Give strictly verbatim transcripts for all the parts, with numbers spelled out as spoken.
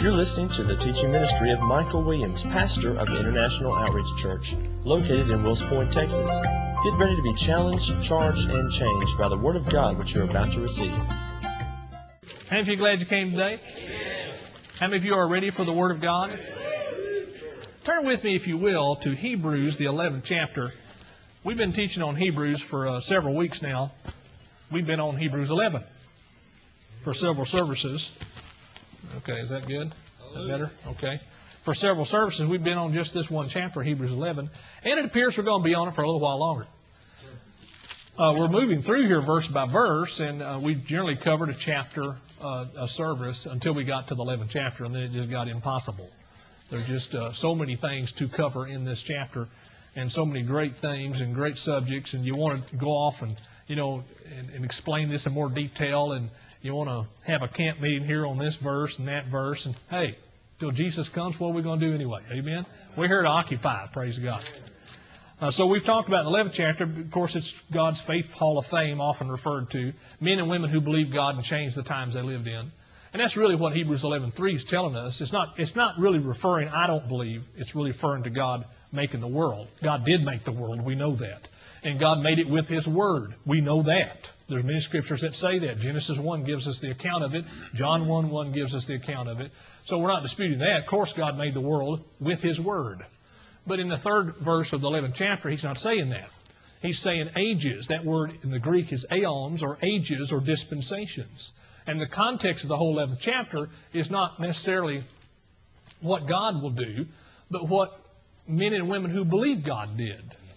You're listening to the teaching ministry of Michael Williams, pastor of International Outreach Church, located in Wills Point, Texas. Get ready to be challenged, charged, and changed by the Word of God which you're about to receive. How many of you glad you came today? How many of you are ready for the Word of God? Turn with me, if you will, to Hebrews, the eleventh chapter. We've been teaching on Hebrews for uh, several weeks now. We've been on Hebrews eleven for several services. Okay, is that good? Is that better? Okay. For several services, we've been on just this one chapter, Hebrews eleven, and it appears we're going to be on it for a little while longer. Uh, we're moving through here verse by verse, and uh, we generally covered a chapter, uh, a service, until we got to the eleventh chapter, and then it just got impossible. There's just uh, so many things to cover in this chapter, and so many great themes and great subjects, and you want to go off and, you know, and, and explain this in more detail, and you want to have a camp meeting here on this verse and that verse, and hey, till Jesus comes, what are we going to do anyway? Amen? We're here to occupy, praise God. Uh, so we've talked about in the eleventh chapter, of course, it's God's faith hall of fame, often referred to, men and women who believed God and changed the times they lived in. And that's really what Hebrews eleven three is telling us. It's not, it's not really referring, I don't believe, it's really referring to God making the world. God did make the world, we know that. And God made it with His Word. We know that. There's many scriptures that say that. Genesis one gives us the account of it. John one one gives us the account of it. So we're not disputing that. Of course, God made the world with His Word. But in the third verse of the eleventh chapter, He's not saying that. He's saying ages. That word in the Greek is aeons, or ages, or dispensations. And the context of the whole eleventh chapter is not necessarily what God will do, but what men and women who believe God did.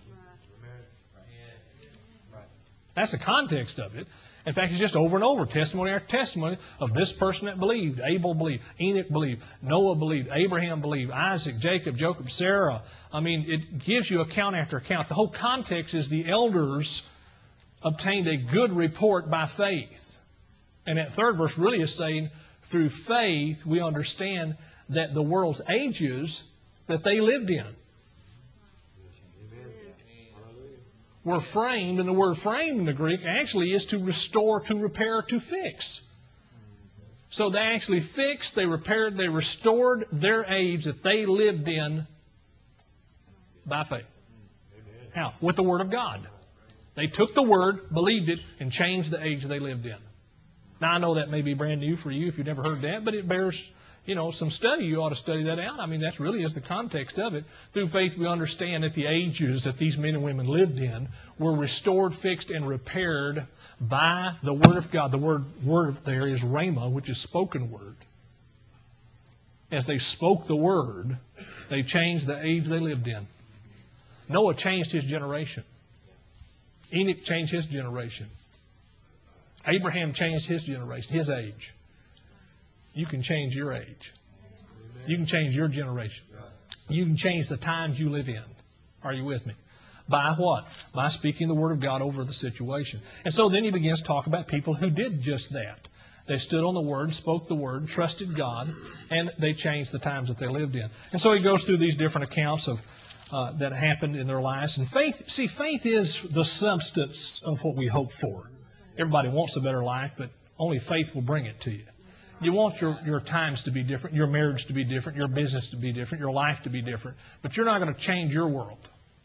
That's the context of it. In fact, it's just over and over, testimony after testimony of this person that believed. Abel believed, Enoch believed, Noah believed, Abraham believed, Isaac, Jacob, Jacob, Sarah. I mean, it gives you account after account. The whole context is the elders obtained a good report by faith. And that third verse really is saying, through faith, we understand that the world's ages that they lived in were framed, and the word framed in the Greek actually is to restore, to repair, to fix. So they actually fixed, they repaired, they restored their age that they lived in by faith. How? With the Word of God. They took the Word, believed it, and changed the age they lived in. Now, I know that may be brand new for you if you've never heard that, but it bears, you know, some study. You ought to study that out. I mean, that really is the context of it. Through faith, we understand that the ages that these men and women lived in were restored, fixed, and repaired by the Word of God. The word word there is rhema, which is spoken word. As they spoke the Word, they changed the age they lived in. Noah changed his generation. Enoch changed his generation. Abraham changed his generation, his age. You can change your age. You can change your generation. You can change the times you live in. Are you with me? By what? By speaking the Word of God over the situation. And so then he begins to talk about people who did just that. They stood on the Word, spoke the Word, trusted God, and they changed the times that they lived in. And so he goes through these different accounts of uh, that happened in their lives. And faith, see, faith is the substance of what we hope for. Everybody wants a better life, but only faith will bring it to you. You want your, your times to be different, your marriage to be different, your business to be different, your life to be different. But you're not going to change your world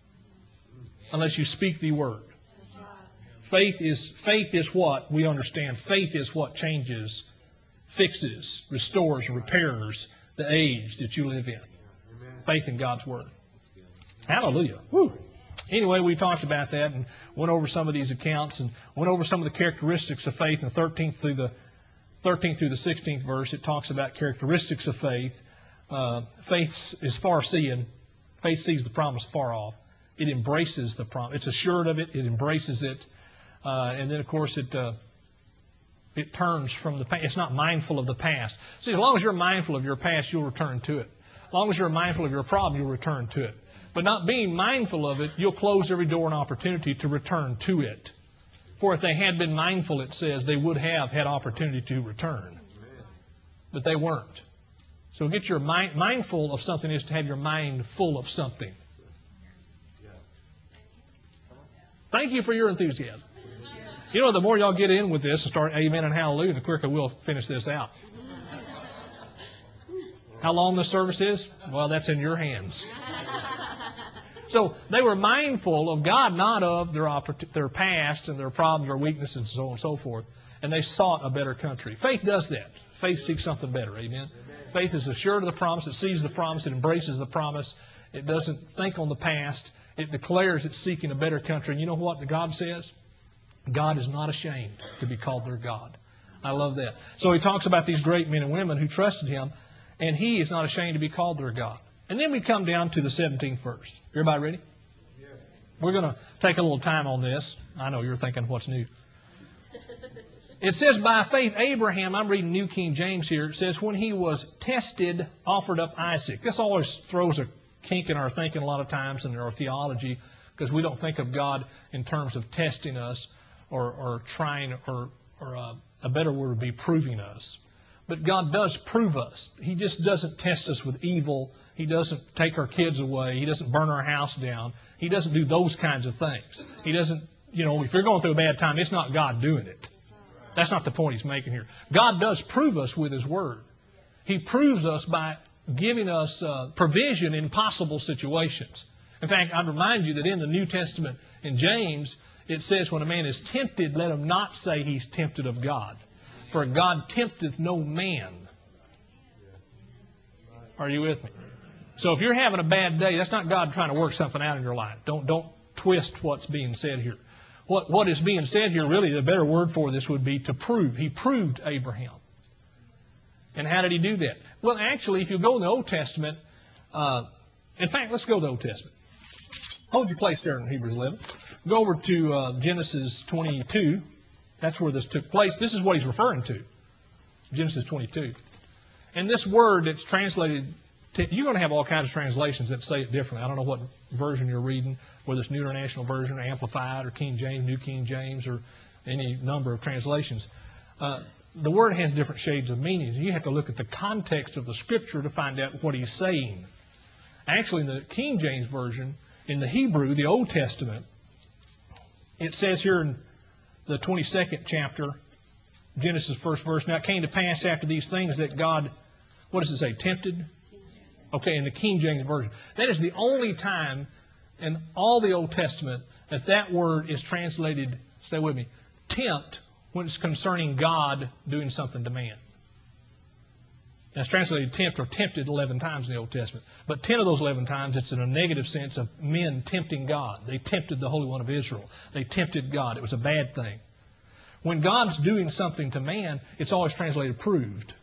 unless you speak the Word. Faith is, faith is what we understand. Faith is what changes, fixes, restores, repairs the age that you live in. Faith in God's Word. Hallelujah. Woo. Anyway, we talked about that and went over some of these accounts and went over some of the characteristics of faith in the thirteenth through the thirteenth through the sixteenth verse. It talks about characteristics of faith. Uh, faith is far-seeing. Faith sees the promise far off. It embraces the promise. It's assured of it. It embraces it. Uh, and then, of course, it uh, it turns from the past. It's not mindful of the past. See, as long as you're mindful of your past, you'll return to it. As long as you're mindful of your problem, you'll return to it. But not being mindful of it, you'll close every door and opportunity to return to it. For if they had been mindful, it says, they would have had opportunity to return. But they weren't. So get your mind, mindful of something is to have your mind full of something. Thank you for your enthusiasm. You know, the more y'all get in with this and start amen and hallelujah, the quicker we'll finish this out. How long the service is? Well, that's in your hands. So they were mindful of God, not of their, their past and their problems or weaknesses and so on and so forth. And they sought a better country. Faith does that. Faith seeks something better. Amen? Amen. Faith is assured of the promise. It sees the promise. It embraces the promise. It doesn't think on the past. It declares it's seeking a better country. And you know what God says? God is not ashamed to be called their God. I love that. So he talks about these great men and women who trusted him, and he is not ashamed to be called their God. And then we come down to the seventeenth verse. Everybody ready? Yes. We're going to take a little time on this. I know you're thinking, what's new? It says, by faith Abraham, I'm reading New King James here, it says, when he was tested, offered up Isaac. This always throws a kink in our thinking a lot of times in our theology, because we don't think of God in terms of testing us or, or trying, or, or uh, a better word would be proving us. But God does prove us. He just doesn't test us with evil. He doesn't take our kids away. He doesn't burn our house down. He doesn't do those kinds of things. He doesn't, you know, if you're going through a bad time, it's not God doing it. That's not the point he's making here. God does prove us with his word. He proves us by giving us uh, provision in possible situations. In fact, I'd remind you that in the New Testament, in James, it says when a man is tempted, let him not say he's tempted of God. For God tempteth no man. Are you with me? So if you're having a bad day, that's not God trying to work something out in your life. Don't, don't twist what's being said here. What, what is being said here, really, the better word for this would be to prove. He proved Abraham. And how did he do that? Well, actually, if you go in the Old Testament, uh, in fact, let's go to the Old Testament. Hold your place there in Hebrews eleven. Go over to uh, Genesis twenty-two. That's where this took place. This is what he's referring to. Genesis twenty-two. And this word that's translated, to, you're going to have all kinds of translations that say it differently. I don't know what version you're reading, whether it's New International Version or Amplified or King James, New King James, or any number of translations. Uh, the word has different shades of meanings. You have to look at the context of the Scripture to find out what he's saying. Actually, in the King James Version, in the Hebrew, the Old Testament, it says here in the twenty-second chapter, Genesis first verse, now it came to pass after these things that God, what does it say, tempted? Okay, in the King James Version. That is the only time in all the Old Testament that that word is translated, stay with me, tempt, when it's concerning God doing something to man. Now, it's translated tempt or tempted eleven times in the Old Testament. But ten of those eleven times, it's in a negative sense of men tempting God. They tempted the Holy One of Israel. They tempted God. It was a bad thing. When God's doing something to man, it's always translated proved.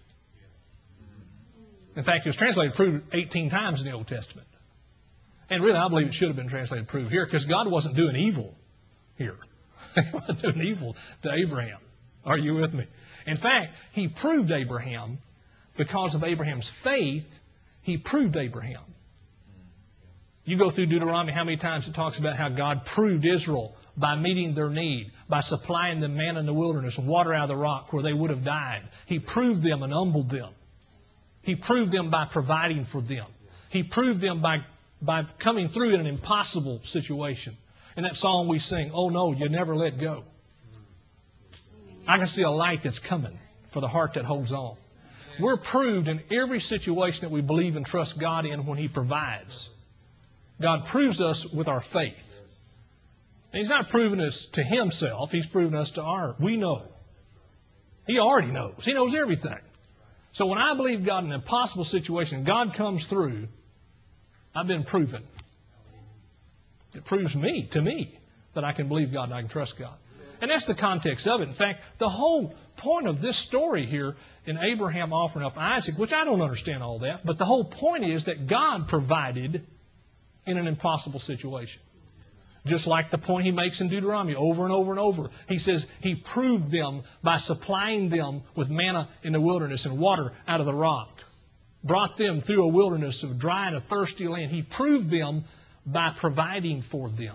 In fact, it was translated proved eighteen times in the Old Testament. And really, I believe it should have been translated proved here, because God wasn't doing evil here. He wasn't doing evil to Abraham. Are you with me? In fact, he proved Abraham. Because of Abraham's faith, he proved Abraham. You go through Deuteronomy, how many times it talks about how God proved Israel by meeting their need, by supplying them manna in the wilderness, water out of the rock where they would have died. He proved them and humbled them. He proved them by providing for them. He proved them by, by coming through in an impossible situation. In that song we sing, oh no, you never let go. I can see a light that's coming for the heart that holds on. We're proved in every situation that we believe and trust God in when He provides. God proves us with our faith. And He's not proving us to Himself. He's proving us to our... We know. He already knows. He knows everything. So when I believe God in an impossible situation, God comes through, I've been proven. It proves me, to me, that I can believe God and I can trust God. And that's the context of it. In fact, the whole point of this story here in Abraham offering up Isaac, which I don't understand all that, but the whole point is that God provided in an impossible situation. Just like the point he makes in Deuteronomy over and over and over. He says he proved them by supplying them with manna in the wilderness and water out of the rock. Brought them through a wilderness of dry and a thirsty land. He proved them by providing for them.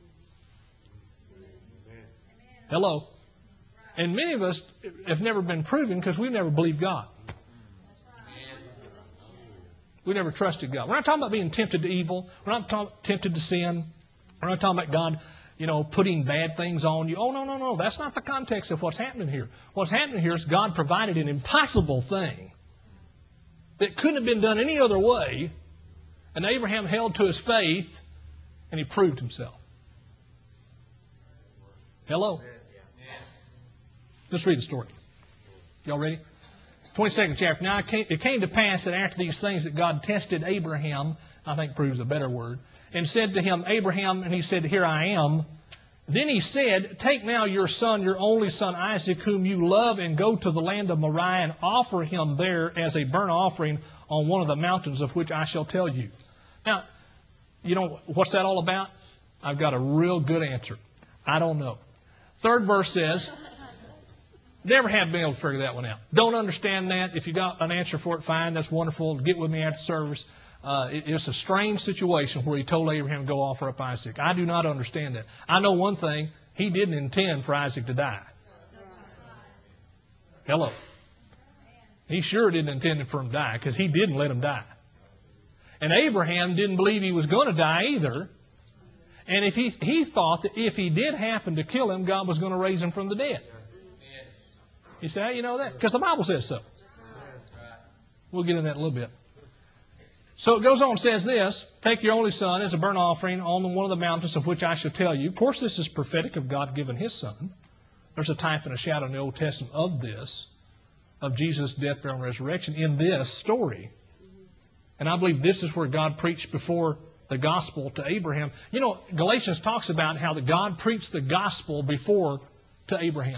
Hello. And many of us have never been proven because we've never believed God. We never trusted God. We're not talking about being tempted to evil. We're not talking, tempted to sin. We're not talking about God, you know, putting bad things on you. Oh, no, no, no. That's not the context of what's happening here. What's happening here is God provided an impossible thing. that couldn't have been done any other way. And Abraham held to his faith, and he proved himself. Hello? Let's read the story. Y'all ready? twenty-second chapter. Now it came, it came to pass that after these things that God tested Abraham, I think proves a better word, and said to him, Abraham, and he said, Here I am. Then he said, Take now your son, your only son Isaac, whom you love, and go to the land of Moriah, and offer him there as a burnt offering on one of the mountains of which I shall tell you. Now, you know, what's that all about? I've got a real good answer. I don't know. Third verse says, never have been able to figure that one out. Don't understand that. If you got an answer for it, fine. That's wonderful. Get with me after service. Uh, it, it's a strange situation where he told Abraham to go offer up Isaac. I do not understand that. I know one thing. He didn't intend for Isaac to die. Hello. He sure didn't intend for him to die because he didn't let him die. And Abraham didn't believe he was going to die either. And if he, he thought that if he did happen to kill him, God was going to raise him from the dead. You say, how do you know that? Because the Bible says so. We'll get into that in a little bit. So it goes on and says this, Take your only son as a burnt offering on one of the mountains of which I shall tell you. Of course, this is prophetic of God giving His Son. There's a type and a shadow in the Old Testament of this, of Jesus' death, burial, and resurrection in this story. And I believe this is where God preached before the gospel to Abraham. You know, Galatians talks about how that God preached the gospel before to Abraham.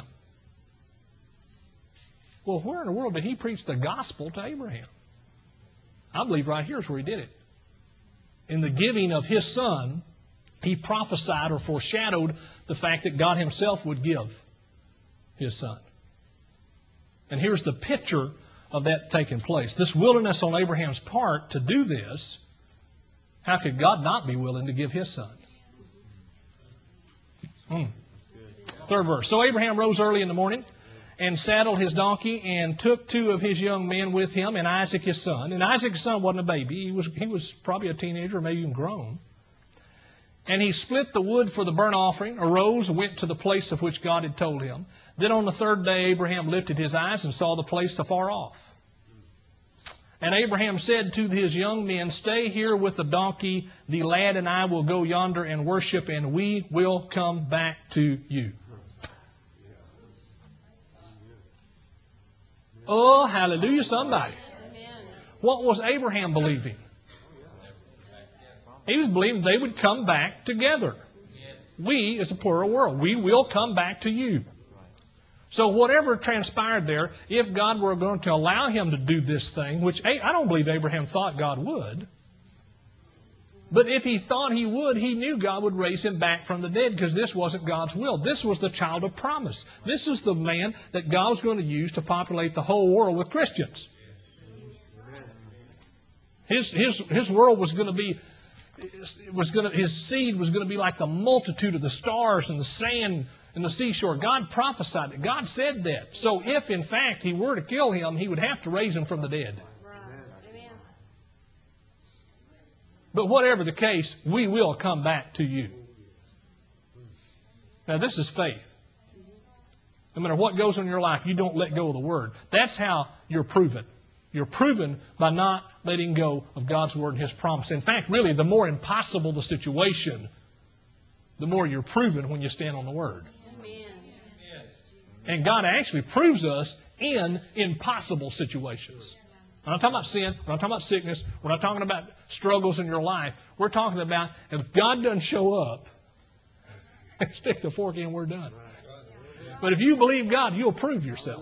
Well, where in the world did He preach the gospel to Abraham? I believe right here is where He did it. In the giving of His Son, He prophesied or foreshadowed the fact that God Himself would give His Son. And here's the picture of that taking place. This willingness on Abraham's part to do this, how could God not be willing to give His Son? Hmm. Third verse. So Abraham rose early in the morning and saddled his donkey and took two of his young men with him and Isaac his son. And Isaac his son wasn't a baby. He was, he was probably a teenager or maybe even grown. And he split the wood for the burnt offering, arose, and went to the place of which God had told him. Then on the third day Abraham lifted his eyes and saw the place afar off. And Abraham said to his young men, Stay here with the donkey. The lad and I will go yonder and worship, and we will come back to you. Oh, hallelujah, somebody. What was Abraham believing? He was believing they would come back together. We, as a plural world, we will come back to you. So whatever transpired there, if God were going to allow him to do this thing, which I don't believe Abraham thought God would, but if he thought He would, he knew God would raise him back from the dead because this wasn't God's will. This was the child of promise. This is the man that God was going to use to populate the whole world with Christians. His, his, his world was going to be, was going to, his seed was going to be like the multitude of the stars and the sand and the seashore. God prophesied it. God said that. So if in fact He were to kill him, He would have to raise him from the dead. But whatever the case, we will come back to you. Now this is faith. No matter what goes on in your life, you don't let go of the Word. That's how you're proven. You're proven by not letting go of God's Word and His promise. In fact, really, the more impossible the situation, the more you're proven when you stand on the Word. And God actually proves us in impossible situations. We're not talking about sin. We're not talking about sickness. We're not talking about struggles in your life. We're talking about if God doesn't show up, stick the fork in and we're done. But if you believe God, you'll prove yourself.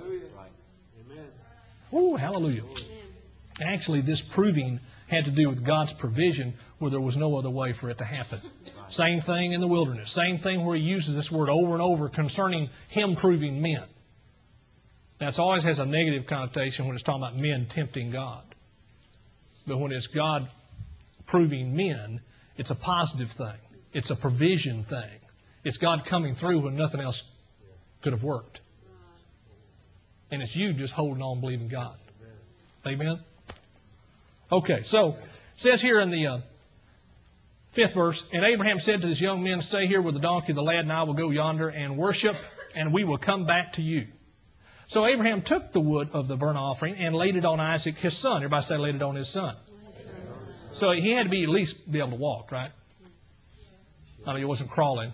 Oh, hallelujah. Actually, this proving had to do with God's provision where there was no other way for it to happen. Same thing in the wilderness. Same thing where He uses this word over and over concerning Him proving men. Now, it always has a negative connotation when it's talking about men tempting God. But when it's God proving men, it's a positive thing. It's a provision thing. It's God coming through when nothing else could have worked. And it's you just holding on, believing God. Amen? Okay, so it says here in the uh, fifth verse, And Abraham said to his young men, Stay here with the donkey, the lad and I will go yonder and worship, and we will come back to you. So Abraham took the wood of the burnt offering and laid it on Isaac, his son. Everybody say laid it on his son. So he had to be at least be able to walk, right? I mean, he wasn't crawling.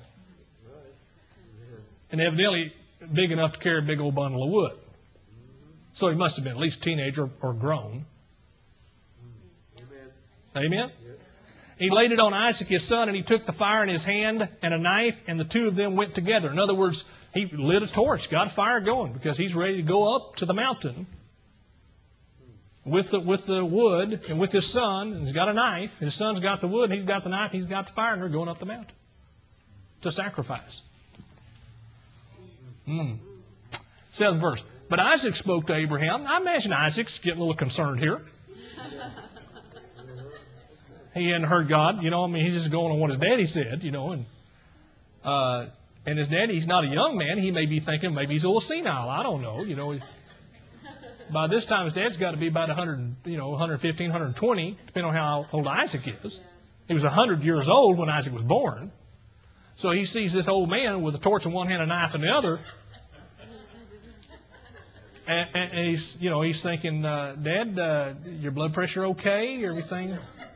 And evidently big enough to carry a big old bundle of wood. So he must have been at least a teenager or grown. Amen? Amen? He laid it on Isaac, his son, and he took the fire in his hand and a knife, and the two of them went together. In other words, he lit a torch, got a fire going, because he's ready to go up to the mountain with the, with the wood and with his son. And he's got a knife. His son's got the wood, and he's got the knife, he's got the fire, and they're going up the mountain to sacrifice. Mm. Seventh verse. But Isaac spoke to Abraham. I imagine Isaac's getting a little concerned here. He hadn't heard God, you know. I mean, he's just going on what his daddy said, you know. And uh, and his daddy, he's not a young man. He may be thinking maybe he's a little senile. I don't know, you know. By this time, his dad's got to be about one hundred, you know, one fifteen, one twenty, depending on how old Isaac is. He was one hundred years old when Isaac was born. So he sees this old man with a torch in one hand and a knife in the other. And, and, and he's, you know, he's thinking, uh, Dad, uh, your blood pressure okay? Everything?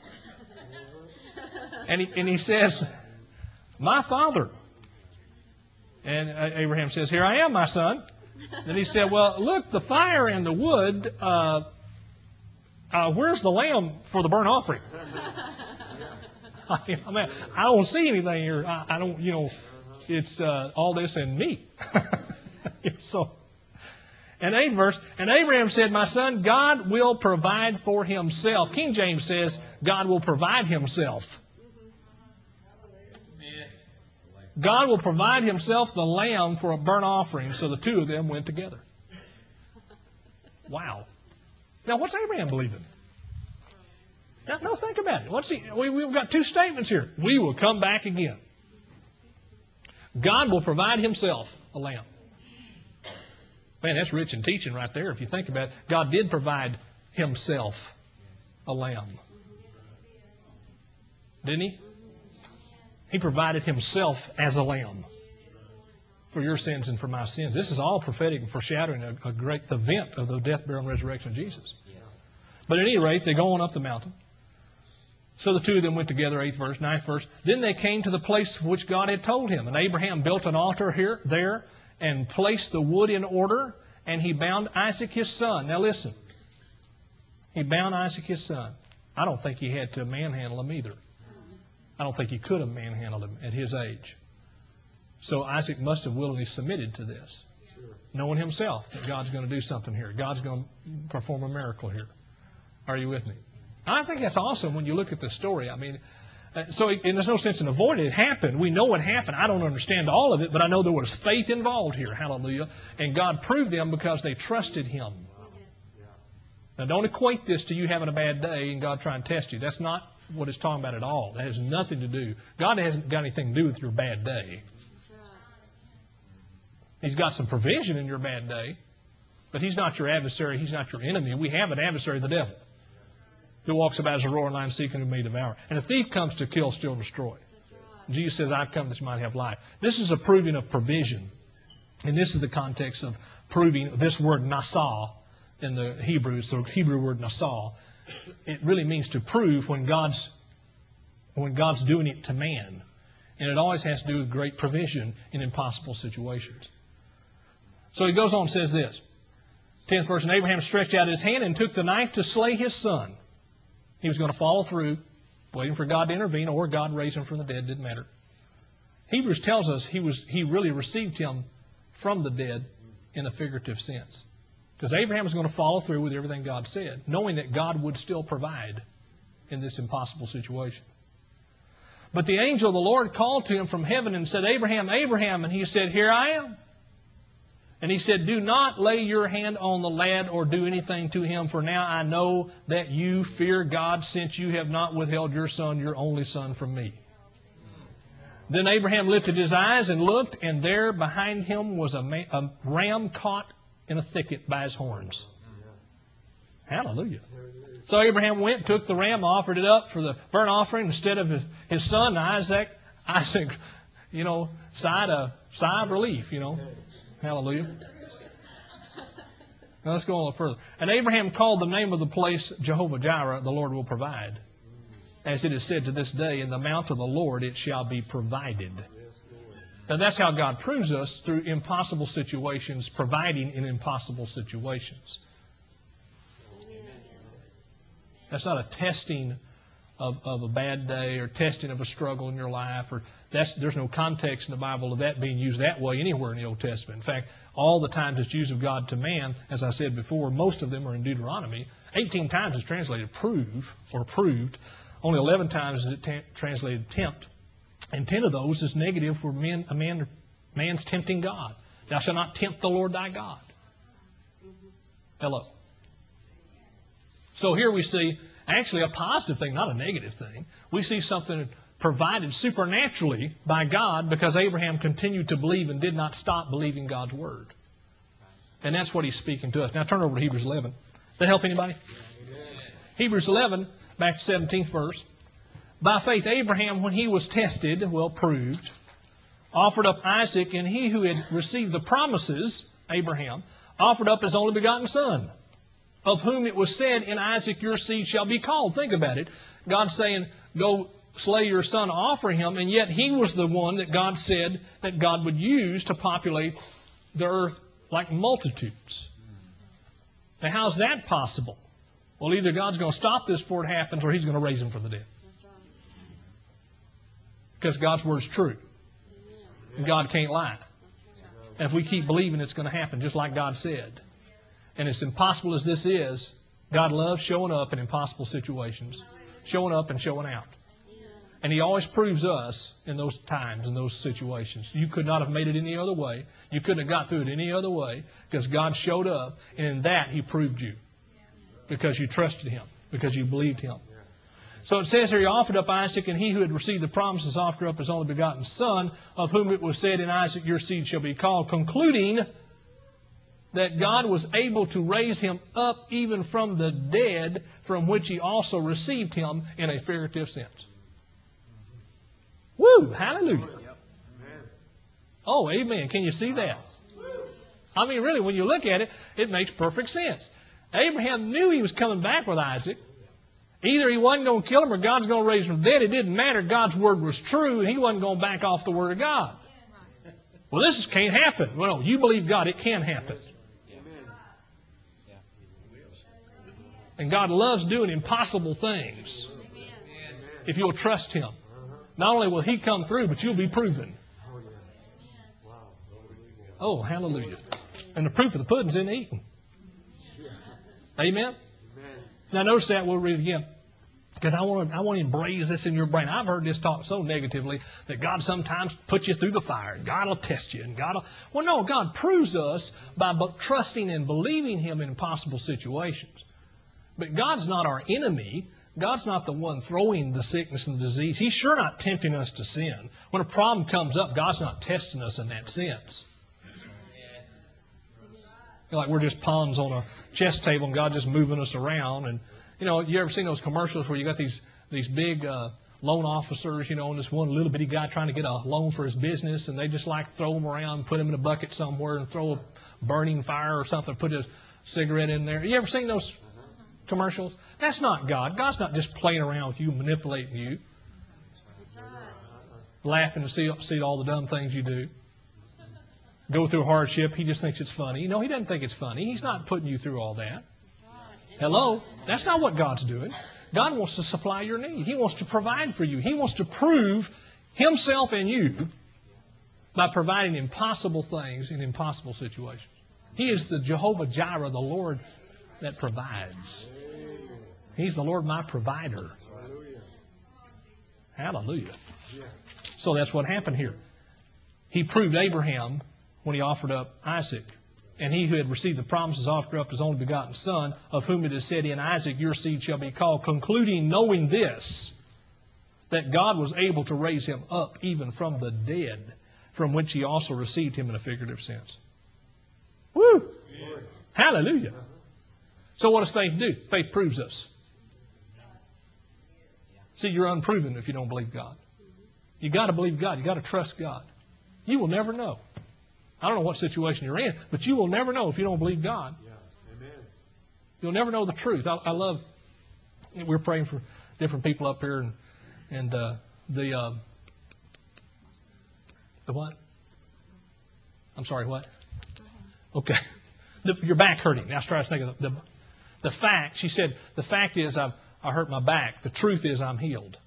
And he, and he says, my father. And Abraham says, here I am, my son. Then he said, well, look, the fire and the wood, uh, uh, where's the lamb for the burnt offering? I mean, I don't see anything here. I, I don't, you know, it's uh, all this and me. So, and eighth verse, and Abraham said, my son, God will provide for himself. King James says, God will provide himself. God will provide himself the lamb for a burnt offering. So the two of them went together. Wow. Now, what's Abraham believing? Now, no, think about it. What's he, we, we've got two statements here. We will come back again. God will provide himself a lamb. Man, that's rich in teaching right there. If you think about it, God did provide himself a lamb. Didn't he? He provided himself as a lamb for your sins and for my sins. This is all prophetic and foreshadowing a, a great event of the death, burial, and resurrection of Jesus. Yes. But at any rate, they go on up the mountain. So the two of them went together, eighth verse, ninth verse. Then they came to the place which God had told him. And Abraham built an altar here, there, and placed the wood in order, and he bound Isaac his son. Now listen. He bound Isaac his son. I don't think he had to manhandle him either. I don't think he could have manhandled him at his age. So Isaac must have willingly submitted to this, sure, knowing himself that God's going to do something here. God's going to perform a miracle here. Are you with me? I think that's awesome when you look at the story. I mean, so and there's no sense in avoiding it. It happened. We know it happened. I don't understand all of it, but I know there was faith involved here. Hallelujah. And God proved them because they trusted Him. Now, don't equate this to you having a bad day and God trying to test you. That's not what it's talking about at all. That has nothing to do. God hasn't got anything to do with your bad day. He's got some provision in your bad day, but He's not your adversary. He's not your enemy. We have an adversary, the devil, who walks about as a roaring lion seeking whom he may devour. And a thief comes to kill, steal, and destroy. Jesus says, I've come that you might have life. This is a proving of provision. And this is the context of proving this word nasah in the Hebrew. It's the Hebrew word nasah. It really means to prove when God's when God's doing it to man. And it always has to do with great provision in impossible situations. So he goes on and says this. Tenth verse, and Abraham stretched out his hand and took the knife to slay his son. He was going to follow through, waiting for God to intervene, or God raise him from the dead, didn't matter. Hebrews tells us he was he really received him from the dead in a figurative sense. Because Abraham was going to follow through with everything God said, knowing that God would still provide in this impossible situation. But the angel of the Lord called to him from heaven and said, Abraham, Abraham. And he said, here I am. And he said, do not lay your hand on the lad or do anything to him, for now I know that you fear God, since you have not withheld your son, your only son, from me. Then Abraham lifted his eyes and looked, and there behind him was a, ma- a ram caught in a thicket by his horns. Hallelujah. So Abraham went, took the ram, offered it up for the burnt offering instead of his, his son Isaac. Isaac, you know, sighed a sigh of relief, you know. Hallelujah. Now let's go a little further. And Abraham called the name of the place Jehovah-Jireh, the Lord will provide. As it is said to this day, in the mount of the Lord it shall be provided. Now that's how God proves us, through impossible situations, providing in impossible situations. That's not a testing of, of a bad day or testing of a struggle in your life. Or that's, there's no context in the Bible of that being used that way anywhere in the Old Testament. In fact, all the times it's used of God to man, as I said before, most of them are in Deuteronomy. eighteen times it's translated prove or proved. Only eleven times is it t- translated tempt. And ten of those is negative where men, a man, man's tempting God. Thou shalt not tempt the Lord thy God. Hello. So here we see actually a positive thing, not a negative thing. We see something provided supernaturally by God because Abraham continued to believe and did not stop believing God's Word. And that's what he's speaking to us. Now turn over to Hebrews eleven. Does that help anybody? Hebrews eleven, back to seventeenth verse. By faith Abraham, when he was tested, well proved, offered up Isaac, and he who had received the promises, Abraham, offered up his only begotten son, of whom it was said, in Isaac your seed shall be called. Think about it. God's saying, go slay your son, offer him, and yet he was the one that God said that God would use to populate the earth like multitudes. Now how's that possible? Well, either God's going to stop this before it happens or He's going to raise him from the dead. Because God's Word's true. And God can't lie. And if we keep believing, it's going to happen just like God said. And as impossible as this is, God loves showing up in impossible situations. Showing up and showing out. And He always proves us in those times, in those situations. You could not have made it any other way. You couldn't have got through it any other way because God showed up, and in that He proved you. Because you trusted Him. Because you believed Him. So it says here, He offered up Isaac, and he who had received the promises offered up his only begotten son, of whom it was said, in Isaac your seed shall be called, concluding that God was able to raise him up even from the dead, from which He also received him in a figurative sense. Woo! Hallelujah! Oh, amen. Can you see that? I mean, really, when you look at it, it makes perfect sense. Abraham knew he was coming back with Isaac. Either he wasn't going to kill him or God's going to raise him from the dead. It didn't matter. God's Word was true, and he wasn't going to back off the Word of God. Well, this can't happen. Well, no, you believe God, it can happen. And God loves doing impossible things if you'll trust Him. Not only will He come through, but you'll be proven. Oh, hallelujah. And the proof of the pudding's in the eating. Amen? Now notice that. We'll read it again. Because I want to I want to embrace this in your brain. I've heard this taught so negatively that God sometimes puts you through the fire. God will test you. And God will... Well, no, God proves us by trusting and believing Him in impossible situations. But God's not our enemy. God's not the one throwing the sickness and the disease. He's sure not tempting us to sin. When a problem comes up, God's not testing us in that sense. Like we're just pawns on a chess table and God's just moving us around. And, you know, you ever seen those commercials where you got these these big uh, loan officers, you know, and this one little bitty guy trying to get a loan for his business, and they just like throw him around, put him in a bucket somewhere and throw a burning fire or something, put a cigarette in there. You ever seen those commercials? That's not God. God's not just playing around with you, manipulating you, laughing to see, see all the dumb things you do. Go through hardship. He just thinks it's funny. No, He doesn't think it's funny. He's not putting you through all that. Hello? That's not what God's doing. God wants to supply your need. He wants to provide for you. He wants to prove Himself in you by providing impossible things in impossible situations. He is the Jehovah-Jireh, the Lord that provides. He's the Lord my provider. Hallelujah. So that's what happened here. He proved Abraham when he offered up Isaac. And he who had received the promises offered up his only begotten son, of whom it is said, in Isaac your seed shall be called, concluding, knowing this, that God was able to raise him up even from the dead, from which He also received him in a figurative sense. Woo! Yeah. Hallelujah! So what does faith do? Faith proves us. See, you're unproven if you don't believe God. You got to believe God. You got to trust God. You will never know. I don't know what situation you're in, but you will never know if you don't believe God. You'll never know the truth. I, I love, we're praying for different people up here, and, and uh, the, uh, the what? I'm sorry, what? Okay. The, your back hurting. I was trying to think of the, the, the fact. She said, the fact is I've, I hurt my back. The truth is I'm healed.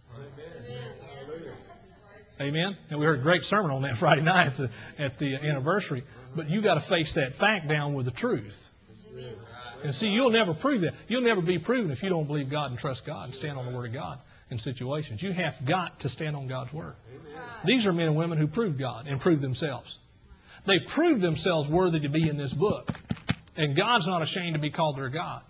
Amen. And we heard a great sermon on that Friday night at the, at the anniversary. But you got to face that fact down with the truth. And see, you'll never prove that. You'll never be proven if you don't believe God and trust God and stand on the Word of God in situations. You have got to stand on God's Word. These are men and women who proved God and proved themselves. They proved themselves worthy to be in this book. And God's not ashamed to be called their God.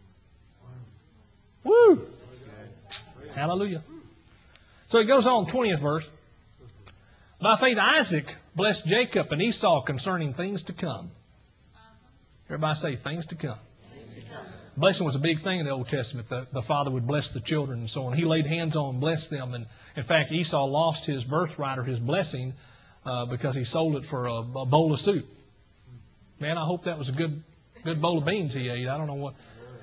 Woo! Hallelujah. So it goes on, twentieth verse. By faith Isaac blessed Jacob and Esau concerning things to come. Everybody say things to come. Blessing was a big thing in the Old Testament. The, the father would bless the children and so on. He laid hands on and blessed them. And in fact, Esau lost his birthright or his blessing uh, because he sold it for a, a bowl of soup. Man, I hope that was a good good bowl of beans he ate. I don't know what.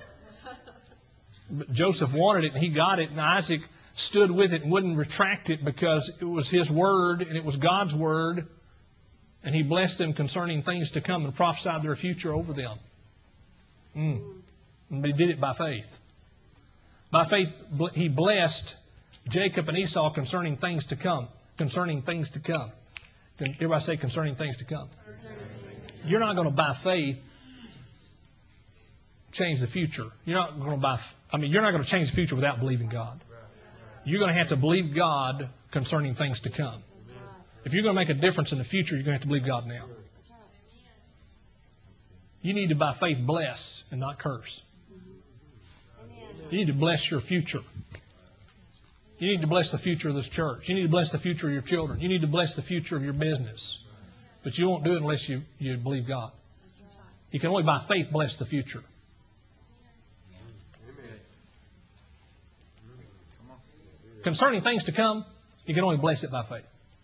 But Joseph wanted it and he got it, and Isaac stood with it and wouldn't retract it because it was his word and it was God's word. And he blessed them concerning things to come and prophesied their future over them. Mm. And he did it by faith. By faith, he blessed Jacob and Esau concerning things to come. Concerning things to come. Everybody say concerning things to come. You're not going to, by faith, change the future. You're not going to, by, I mean, you're not going to change the future without believing God. You're going to have to believe God concerning things to come. If you're going to make a difference in the future, you're going to have to believe God now. You need to, by faith, bless and not curse. You need to bless your future. You need to bless the future of this church. You need to bless the future of your children. You need to bless the future of your business. But you won't do it unless you, you believe God. You can only by faith bless the future. Concerning things to come, you can only bless it by faith.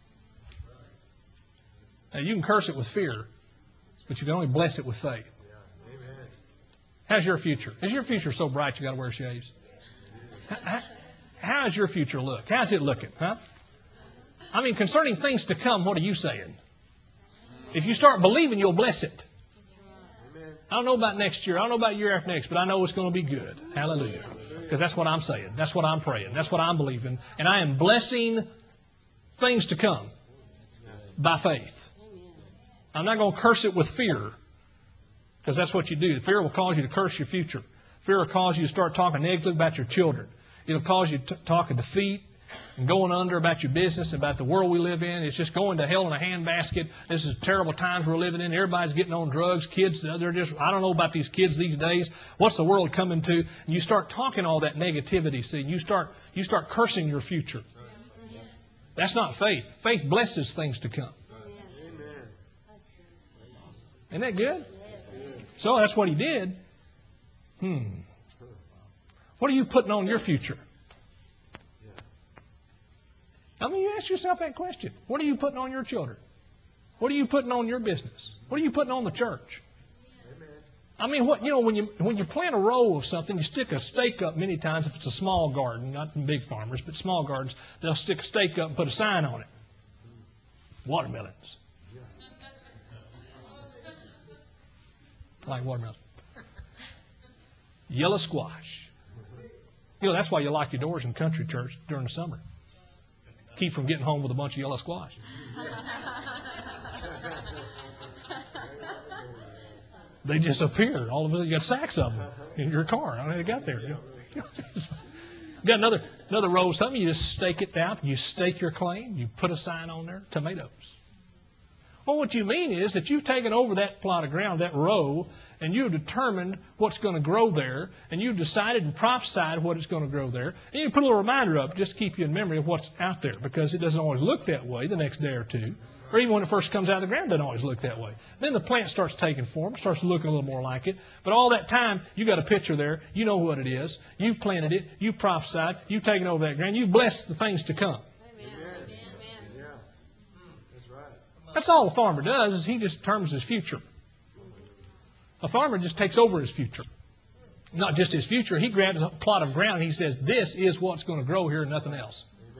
Now, you can curse it with fear, but you can only bless it with faith. How's your future? Is your future so bright you got to wear shades? How, how does your future look? How's it looking? Huh? I mean, concerning things to come, what are you saying? If you start believing, you'll bless it. I don't know about next year. I don't know about year after next, but I know it's going to be good. Hallelujah. Because that's what I'm saying. That's what I'm praying. That's what I'm believing. And I am blessing things to come by faith. I'm not going to curse it with fear, because that's what you do. Fear will cause you to curse your future. Fear will cause you to start talking negatively about your children. It'll cause you to talk a defeat and going under about your business, about the world we live in. It's just going to hell in a handbasket. This is terrible times we're living in. Everybody's getting on drugs. Kids, they're just, I don't know about these kids these days. What's the world coming to? And you start talking all that negativity, see, you start, you start cursing your future. That's not faith. Faith blesses things to come. Isn't that good? So that's what he did. Hmm. What are you putting on your future? I mean, you ask yourself that question. What are you putting on your children? What are you putting on your business? What are you putting on the church? I mean, what you know, when you when you plant a row of something, you stick a stake up many times. If it's a small garden, not big farmers, but small gardens, they'll stick a stake up and put a sign on it. Watermelons. I like watermelons. Yellow squash. You know, that's why you lock your doors in country church during the summer. Keep from getting home with a bunch of yellow squash. They just appear. All of a sudden, you got sacks of them in your car. I mean, they got there. You know. Got another another row of something. You just stake it down. You stake your claim. You put a sign on there. Tomatoes. Well, what you mean is that you've taken over that plot of ground, that row, and you've determined what's going to grow there, and you've decided and prophesied what is going to grow there, and you put a little reminder up just to keep you in memory of what's out there, because it doesn't always look that way the next day or two, or even when it first comes out of the ground, it doesn't always look that way. Then the plant starts taking form, starts looking a little more like it, but all that time, you got a picture there, you know what it is, you've planted it, you've prophesied, you've taken over that ground, you've blessed the things to come. That's all a farmer does, is he just determines his future. A farmer just takes over his future. Not just his future. He grabs a plot of ground and he says, this is what's going to grow here and nothing else.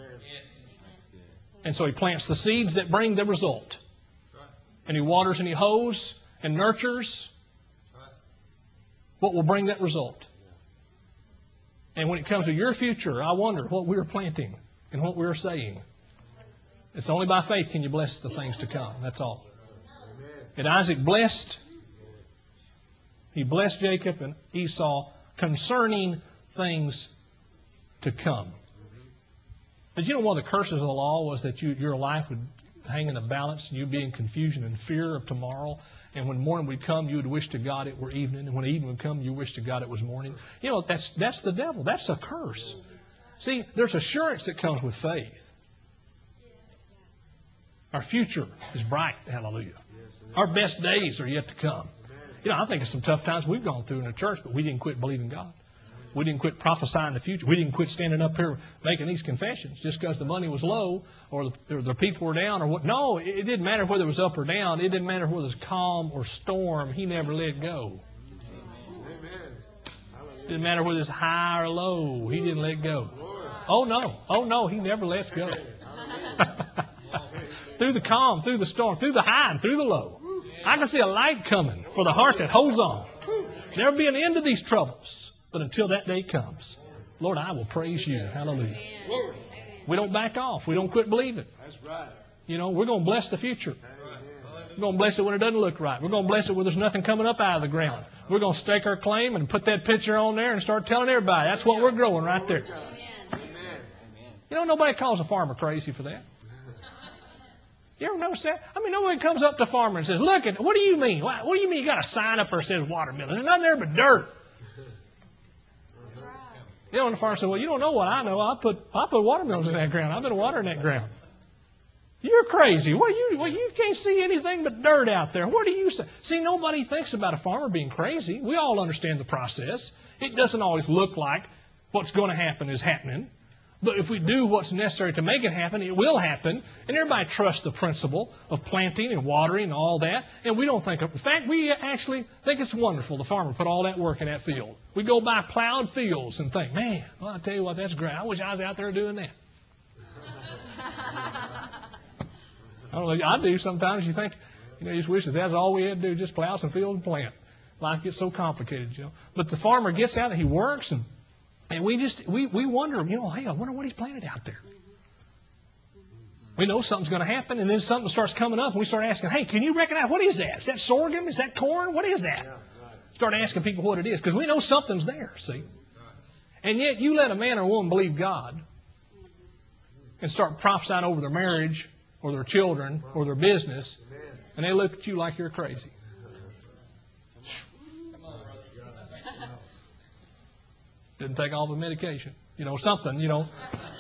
And so he plants the seeds that bring the result. And he waters and he hoes and nurtures what will bring that result. And when it comes to your future, I wonder what we're planting and what we're saying. It's only by faith can you bless the things to come. That's all. And Isaac blessed, he blessed Jacob and Esau concerning things to come. Did you know one of the curses of the law was that you, your life would hang in a balance and you'd be in confusion and fear of tomorrow? And when morning would come, you would wish to God it were evening. And when evening would come, you wish to God it was morning. You know, that's, that's the devil. That's a curse. See, there's assurance that comes with faith. Our future is bright. Hallelujah. Our best days are yet to come. You know, I think of some tough times we've gone through in the church, but we didn't quit believing God. We didn't quit prophesying the future. We didn't quit standing up here making these confessions just because the money was low or the, or the people were down or what. No, it, it didn't matter whether it was up or down. It didn't matter whether it was calm or storm. He never let go. It didn't matter whether it was high or low. He didn't let go. Oh, no. Oh, no. He never lets go. Through the calm, through the storm, through the high and through the low. I can see a light coming for the heart that holds on. There'll be an end to these troubles. But until that day comes, Lord, I will praise you. Hallelujah. Amen. We don't back off. We don't quit believing. That's right. You know, we're going to bless the future. Amen. We're going to bless it when it doesn't look right. We're going to bless it when there's nothing coming up out of the ground. We're going to stake our claim and put that picture on there and start telling everybody. That's what we're growing right there. Amen. You know, nobody calls a farmer crazy for that. You ever notice that? I mean, nobody comes up to a farmer and says, look, at what do you mean? What, what do you mean you got a sign up there that says watermelon? There's nothing there but dirt. You know, and the farmer said, well, you don't know what I know. I put I put watermelons in that ground. I've been watering that ground. You're crazy. What do you? Well, you can't see anything but dirt out there. What do you say? See, nobody thinks about a farmer being crazy. We all understand the process. It doesn't always look like what's going to happen is happening. But if we do what's necessary to make it happen, it will happen. And everybody trusts the principle of planting and watering and all that. And we don't think of, in fact, we actually think it's wonderful the farmer put all that work in that field. We go by plowed fields and think, man, well, I'll tell you what, that's great. I wish I was out there doing that. I don't know, I do sometimes. You think, you know, you just wish that that's all we had to do, just plow some field and plant. Life gets so complicated, you know. But the farmer gets out and he works and And we just, we, we wonder, you know, hey, I wonder what he's planted out there. We know something's going to happen, and then something starts coming up, and we start asking, hey, can you recognize, what is that? Is that sorghum? Is that corn? What is that? Start asking people what it is, because we know something's there, see? And yet you let a man or a woman believe God and start prophesying over their marriage or their children or their business, and they look at you like you're crazy. Didn't take all the medication. You know, something, you know.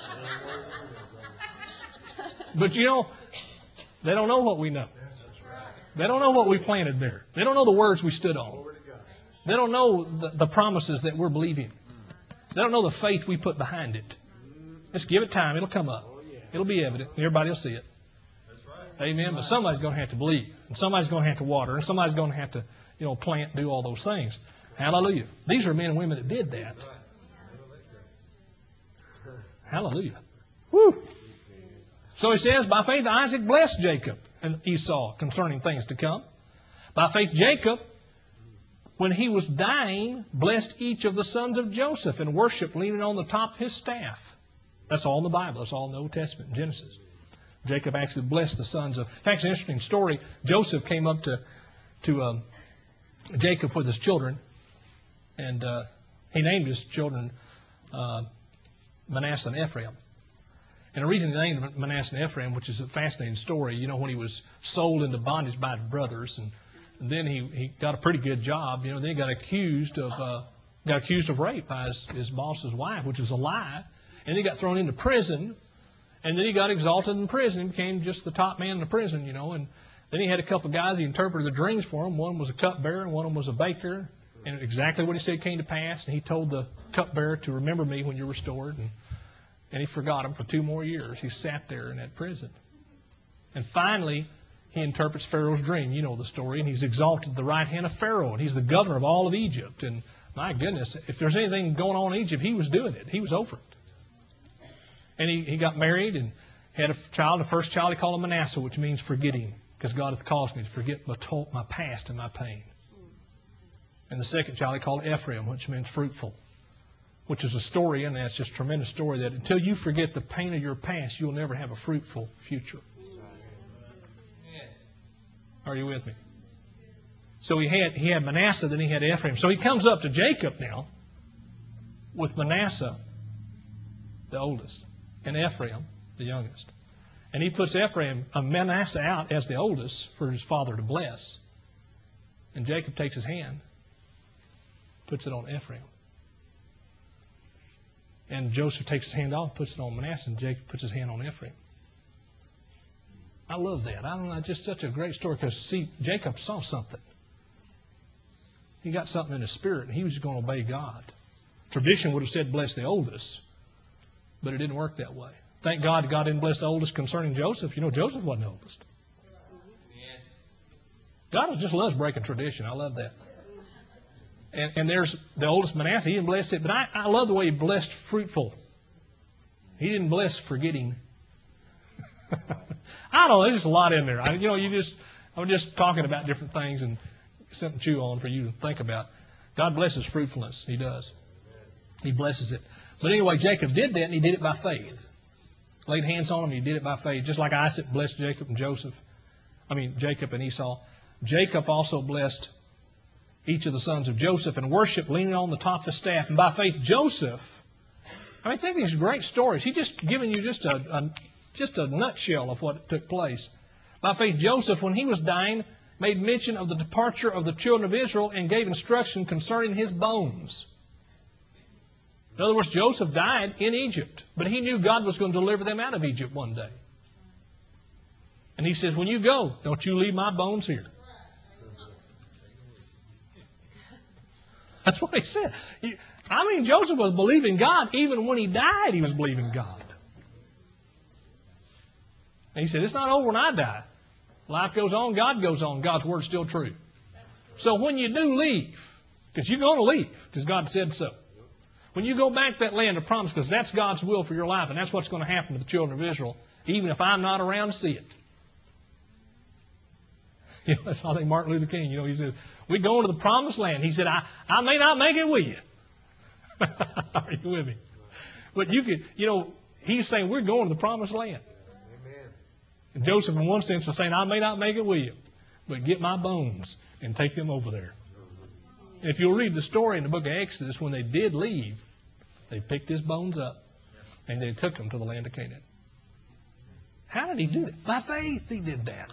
But, you know, they don't know what we know. They don't know what we planted there. They don't know the words we stood on. They don't know the, the promises that we're believing. They don't know the faith we put behind it. Just give it time. It'll come up. It'll be evident. Everybody will see it. Amen. But somebody's going to have to believe. And somebody's going to have to water. And somebody's going to have to, you know, plant, do all those things. Hallelujah. These are men and women that did that. Hallelujah. Woo. So he says, by faith Isaac blessed Jacob and Esau concerning things to come. By faith Jacob, when he was dying, blessed each of the sons of Joseph and worshiped leaning on the top of his staff. That's all in the Bible. That's all in the Old Testament, Genesis. Jacob actually blessed the sons of... In fact, it's an interesting story. Joseph came up to, to um, Jacob with his children, and uh, he named his children uh, Manasseh and Ephraim. And the reason he named Manasseh and Ephraim, which is a fascinating story, you know, when he was sold into bondage by his brothers, and, and then he, he got a pretty good job, you know, then he got accused of uh, got accused of rape by his, his boss's wife, which is a lie, and he got thrown into prison, and then he got exalted in prison. He became just the top man in the prison, you know, and then he had a couple of guys, he interpreted the dreams for him. One was a cupbearer, and one of them was a baker, and exactly what he said came to pass, and he told the cupbearer to remember me when you're restored, and And he forgot him for two more years. He sat there in that prison. And finally, he interprets Pharaoh's dream. You know the story. And he's exalted to the right hand of Pharaoh. And he's the governor of all of Egypt. And My goodness, if there's anything going on in Egypt, he was doing it. He was over it. And he, he got married and had a child. The first child he called him Manasseh, which means forgetting, because God hath caused me to forget my, to- my past and my pain. And the second child he called Ephraim, which means fruitful, which is a story, and that's just a tremendous story, that until you forget the pain of your past, you'll never have a fruitful future. Are you with me? So he had he had Manasseh, then he had Ephraim. So he comes up to Jacob now with Manasseh, the oldest, and Ephraim, the youngest. And he puts Ephraim, uh, Manasseh out as the oldest for his father to bless. And Jacob takes his hand, puts it on Ephraim. And Joseph takes his hand off, puts it on Manasseh, and Jacob puts his hand on Ephraim. I love that. I don't know, it's just such a great story because, see, Jacob saw something. He got something in his spirit, and he was going to obey God. Tradition would have said, bless the oldest, but it didn't work that way. Thank God God didn't bless the oldest concerning Joseph. You know, Joseph wasn't the oldest. God just loves breaking tradition. I love that. And, and there's the oldest Manasseh. He didn't bless it, but I, I love the way he blessed fruitful. He didn't bless forgetting. I don't know. There's just a lot in there. I, you know, you just I'm just talking about different things and something to chew on for you to think about. God blesses fruitfulness. He does. He blesses it. But anyway, Jacob did that, and he did it by faith. Laid hands on him, he did it by faith. Just like Isaac blessed Jacob and Joseph. I mean, Jacob and Esau. Jacob also blessed each of the sons of Joseph and worshiped leaning on the top of his staff. And by faith, Joseph, I mean, I think these are great stories. He's just giving you just a, a just a nutshell of what took place. By faith, Joseph, when he was dying, made mention of the departure of the children of Israel and gave instruction concerning his bones. In other words, Joseph died in Egypt, but he knew God was going to deliver them out of Egypt one day. And he says, when you go, don't you leave my bones here. That's what he said. I mean, Joseph was believing God. Even when he died, he was believing God. And he said, it's not over when I die. Life goes on, God goes on. God's word's still true. So when you do leave, because you're going to leave, because God said so. When you go back to that land of promise, because that's God's will for your life, and that's what's going to happen to the children of Israel, even if I'm not around to see it. You know, that's I think Martin Luther King, you know, he said, we go into the promised land. He said, I, I may not make it with you. Are you with me? But you could, you know, he's saying we're going to the promised land. Amen. And Joseph, in one sense, was saying, I may not make it with you, but get my bones and take them over there. And if you'll read the story in the book of Exodus, when they did leave, they picked his bones up and they took them to the land of Canaan. How did he do that? By faith he did that.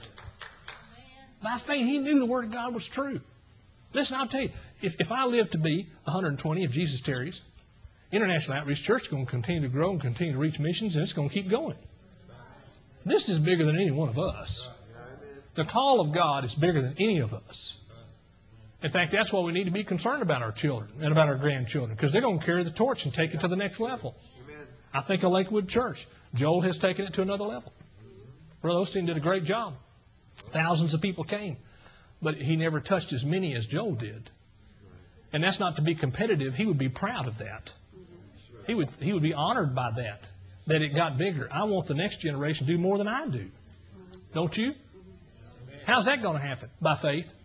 By faith he knew the Word of God was true. Listen, I'll tell you, if, if I live to be one hundred twenty, if Jesus tarries, International Outreach Church is going to continue to grow and continue to reach missions, and it's going to keep going. This is bigger than any one of us. The call of God is bigger than any of us. In fact, that's why we need to be concerned about our children and about our grandchildren, because they're going to carry the torch and take it to the next level. Amen. I think of Lakewood Church. Joel has taken it to another level. Brother Osteen did a great job. Thousands of people came, but he never touched as many as Joel did. And that's not to be competitive. He would be proud of that. He would, he would be honored by that, that it got bigger. I want the next generation to do more than I do. Don't you? How's that going to happen? By faith.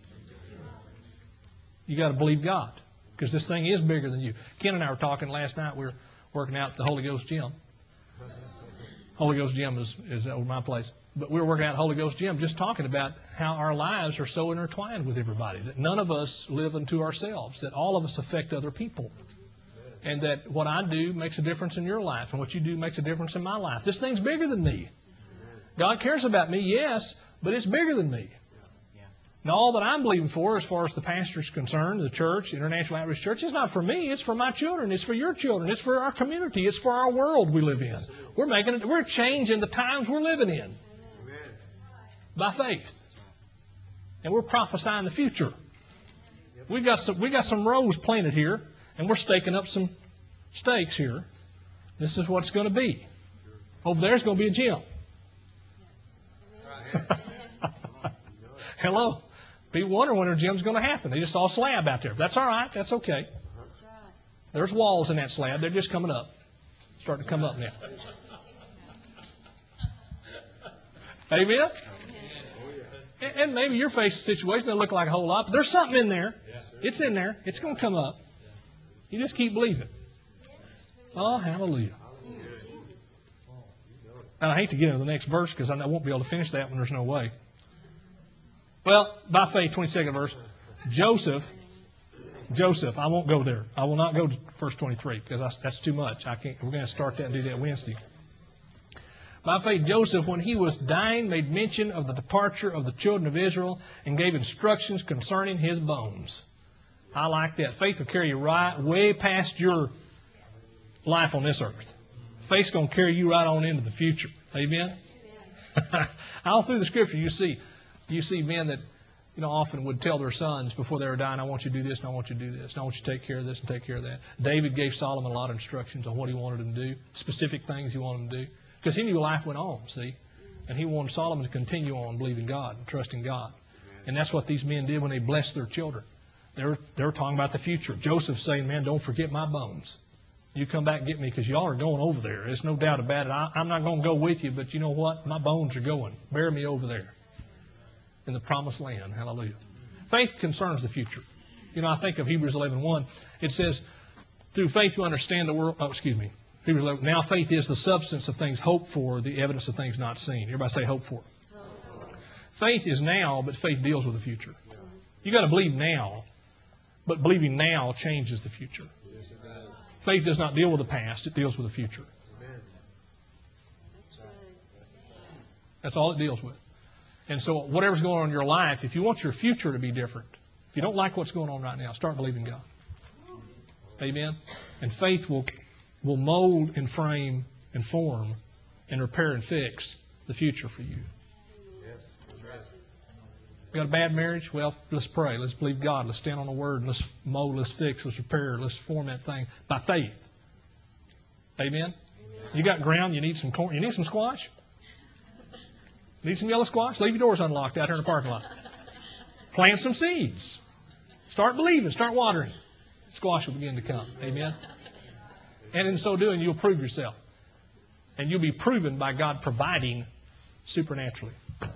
You got to believe God, because this thing is bigger than you. Ken and I were talking last night. We were working out at the Holy Ghost Gym. Holy Ghost Gym is, is over my place. But we were working out at Holy Ghost Gym just talking about how our lives are so intertwined with everybody, that none of us live unto ourselves, that all of us affect other people. And that what I do makes a difference in your life, and what you do makes a difference in my life. This thing's bigger than me. God cares about me, yes, but it's bigger than me. And all that I'm believing for, as far as the pastor is concerned, the church, International Outreach Church, it's not for me. It's for my children. It's for your children. It's for our community. It's for our world we live in. We're making it. We're changing the times we're living in. Amen. By faith, and we're prophesying the future. We got some. We got some rows planted here, and we're staking up some stakes here. This is what it's going to be. Over there's going to be a gym. Hello. People wonder when their gym's going to happen. They just saw a slab out there. That's all right. That's okay. There's walls in that slab. They're just coming up. Starting to come up now. Amen? And maybe you're facing a situation that doesn't look like a whole lot, but there's something in there. It's in there. It's going to come up. You just keep believing. Oh, hallelujah. And I hate to get into the next verse because I won't be able to finish that when there's no way. Well, by faith, twenty-second verse, Joseph, Joseph, I won't go there. I will not go to verse twenty-three because I, that's too much. I can't. We're going to start that and do that Wednesday. By faith, Joseph, when he was dying, made mention of the departure of the children of Israel and gave instructions concerning his bones. I like that. Faith will carry you right way past your life on this earth. Faith's going to carry you right on into the future. Amen? All through the Scripture, you see, you see men that, you know, often would tell their sons before they were dying, I want you to do this, and I want you to do this, and I want you to take care of this and take care of that. David gave Solomon a lot of instructions on what he wanted him to do, specific things he wanted him to do, because he knew life went on, see? And he wanted Solomon to continue on believing God and trusting God. And that's what these men did when they blessed their children. They were, they were talking about the future. Joseph's saying, man, don't forget my bones. You come back and get me because y'all are going over there. There's no doubt about it. I, I'm not going to go with you, but you know what? My bones are going. Bear me over there in the promised land. Hallelujah. Faith concerns the future. You know, I think of Hebrews eleven one. It says, through faith you understand the world. Oh, excuse me. Hebrews eleven. Now faith is the substance of things hoped for, the evidence of things not seen. Everybody say hope for. Hope for. Faith is now, but faith deals with the future. You got to believe now, but believing now changes the future. Yes, it does. Faith does not deal with the past, it deals with the future. Amen. That's all it deals with. And so whatever's going on in your life, if you want your future to be different, if you don't like what's going on right now, start believing God. Amen? And faith will, will mold and frame and form and repair and fix the future for you. Yes, that's right. Got a bad marriage? Well, let's pray. Let's believe God. Let's stand on the Word. Let's mold, let's fix, let's repair, let's form that thing by faith. Amen? Amen. You got ground, you need some corn, you need some squash? Need some yellow squash? Leave your doors unlocked out here in the parking lot. Plant some seeds. Start believing. Start watering. Squash will begin to come. Amen? And in so doing, you'll prove yourself. And you'll be proven by God providing supernaturally.